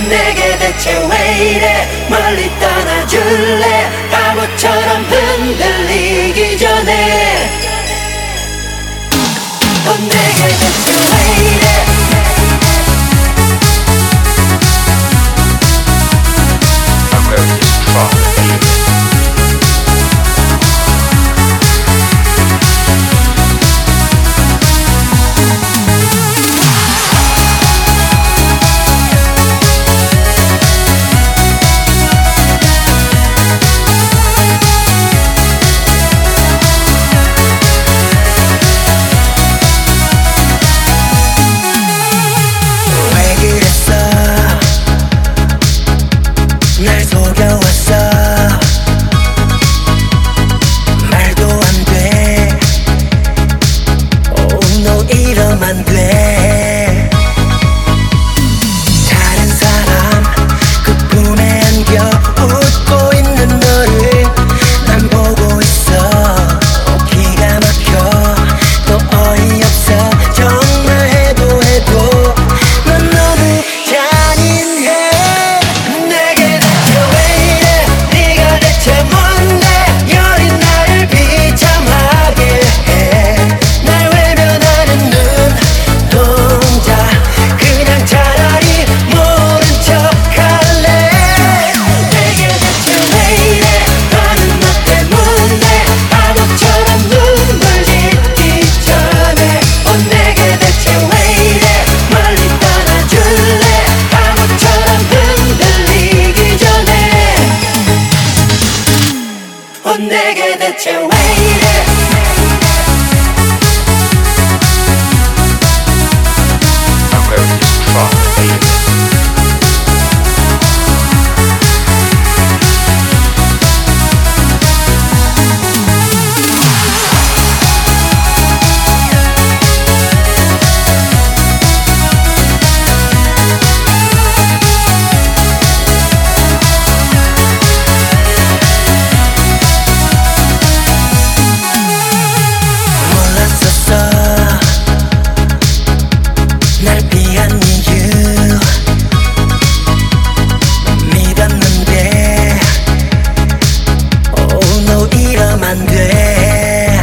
내게 대체 왜 이래 멀리 떠나줄래 바보처럼 흔들리기 전에 내게 대체 왜 이래 날 속여왔어 말도 안 돼 Oh no 이러면 안 돼 다른 사람 그 품에 안겨 웃고 있는 너를 난 보고 있어 기가 막혀 또 어이없어 정말 해도 난 너무 잔인해 내게 대체 왜 이래 날 피한 이유 믿었는데 Oh no 이러면 안 돼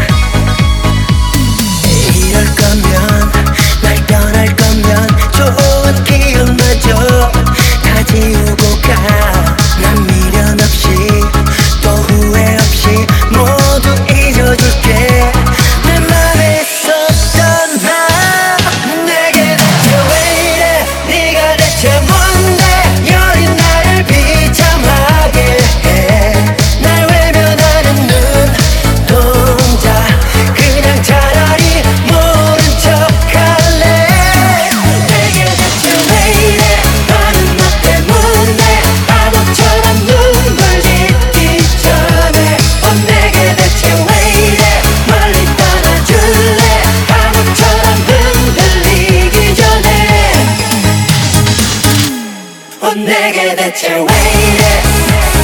이럴 거면 날 떠날 거면 좋은 기억마저 다 지우고 가 난 미련 없이 또 후회 없이 모두 잊어줄게 내 맘에 있었던 나 대체 뭔데 여린 나를 비참하게 해 날 외면하는 눈동자 그냥 차라리 모른 척할래 내게 대체 왜 이래 너는 너 때문에 바보처럼 눈물 짓기 전에 내게 대체 왜 이래 멀리 떠나줄래 바보처럼 흔들리기 전에 내게 대체 왜 이래